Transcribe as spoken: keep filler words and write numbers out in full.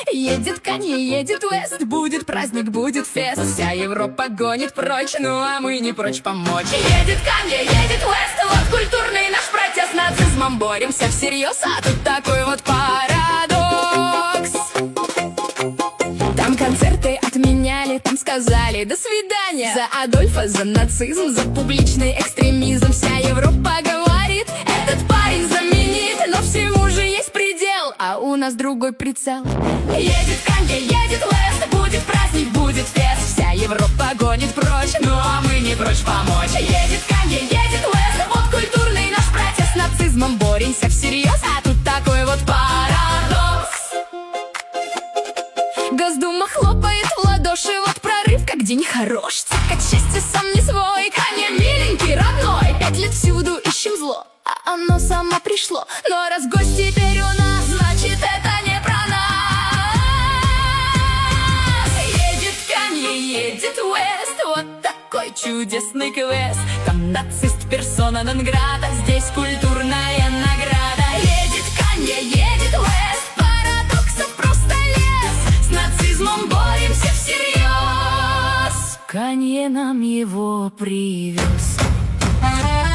Едет Канье, едет Уэст, будет праздник, будет фест. Вся Европа гонит прочь, ну а мы не прочь помочь. Едет Канье, едет Уэст, вот культурный наш протест. Нацизмом боремся всерьез, а тут такой вот парадокс. Там концерты отменяли, там сказали до свидания. За Адольфа, за нацизм, за публичный экстремизм. Вся Европа говорит, этот парень знаменит, но всему же есть предел, а у нас другой прицел. Едет Канье, едет Уэст, будет праздник, будет фест. Вся Европа гонит прочь, ну а мы не прочь помочь. Едет Канье, едет Уэст, вот культурный наш протест. Нацизмом боремся всерьез, а тут такой вот парадокс. Госдума хлопает в ладоши, вот прорыв, как день хорош. Цикать счастье сам не свой, Канье миленький, родной. Пять лет всюду ищем зло, а оно само пришло. Но раз гость теперь у нас, значит это не про нас. Едет Канье, едет Уэст, вот такой чудесный квест. Там нацист персона нон грата, здесь культурная награда. Едет Канье, едет Уэст, парадоксов просто лес. С нацизмом боремся всерьез, Канье нам его привез.